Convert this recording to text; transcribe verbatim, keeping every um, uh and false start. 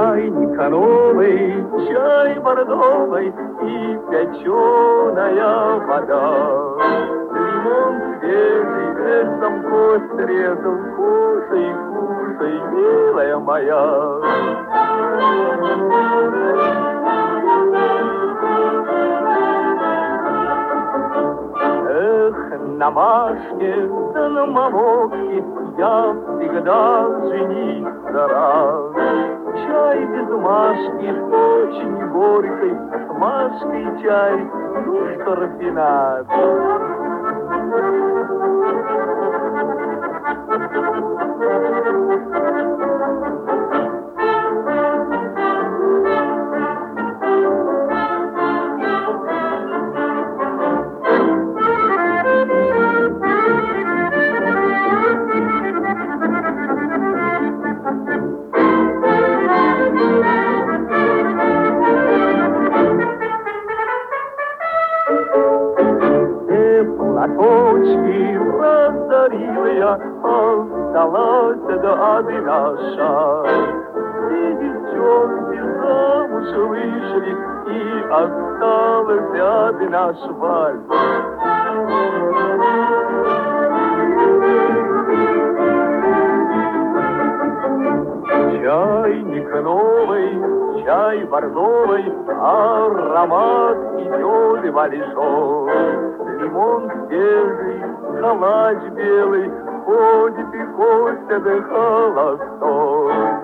Чайник новый, чай бордовый и печеная вода. Лимон свежий, лесом кость срезал, кушай, кушай, милая моя. На Машке, да на Мамоке я всегда жениться рад. Чай без Машки очень горький, с Машкой чай, ну что рафинад. Платочки раздарила я, осталась да одна шаль. Все девчонки замуж вышли, и осталась одна шваль. Чайник новый, чай бордовый, аромат идет и большой. Лимон свежий, калач белый, ходит и Костя да холостой.